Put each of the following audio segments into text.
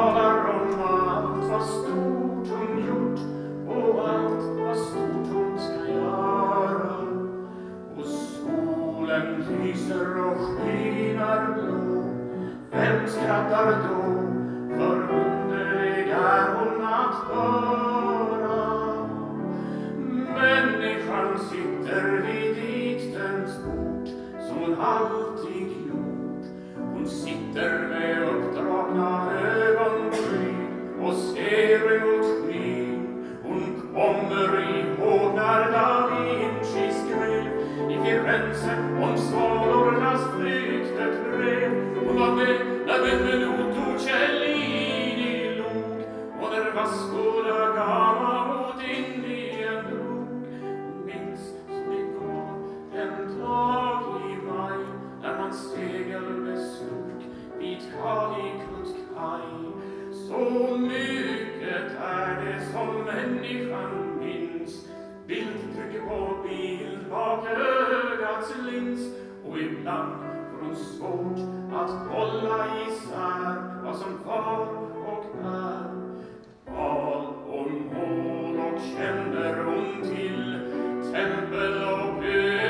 talar om allt vad stort hon gjort och allt vad stort hon ska göra. Och solen lyser och skynar blå. Vem skrattar då? För underlig är hon att höra. Människan sitter vid diktens bord som hon alltid gjort. Hon sitter med uppdragna ögonbryn och ser emot skyn. Hon kommer ihåg när Da Vinci skrev i Firenze om svalornas flykt ett brev. Hon var med när Benvenuto Cellini log och när Vasco da Gama mot Indien drog. Hon minns som igår en dag i maj när man segelbeslog vid Calicut kaj. Så mycket är det som människan minns. Bild trycker på bild bak ögats lins. Och ibland får hon svårt att hålla isär vad som var och är. Val och mål och känner hon till, tempel och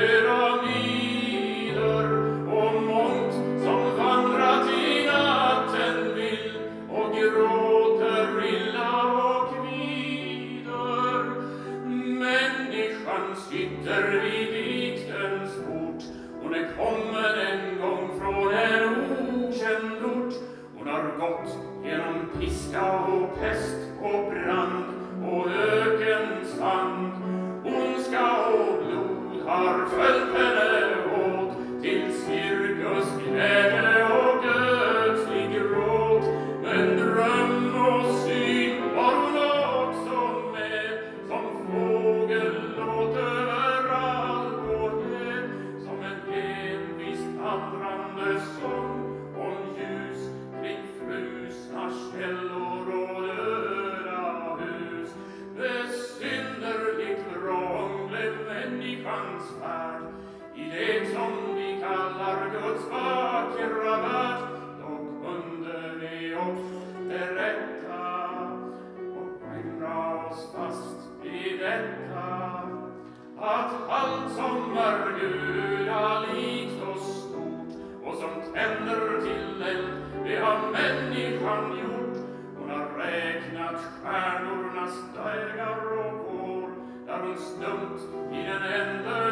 pyramider och mångt som vandrat i natten vill och gråter illa och kvider. Människan sitter vid diktens port. Hon är kommen en gång från en okänd ort. Hon har gått genom piska och pest och brand och ökensand. Ondska och blod har följt henne åt till cirkus, glädje och ödslig gråt. Men dröm och syn var hon också med, som fågel låt överallt gå hem, som en envis vandrande sång om ljus kring frusna källor och döda hus. Besynnerligt vrång blev människans färd i det som vi kallar Guds vackra värld. Dock kunde vi oss berätta och skynda oss fast vid detta, att allt som är gudalikt och stort och som tänder till eld, det har människan gjort. Hon har räknat stjärnornas dagar och år, där hon stumt i den ände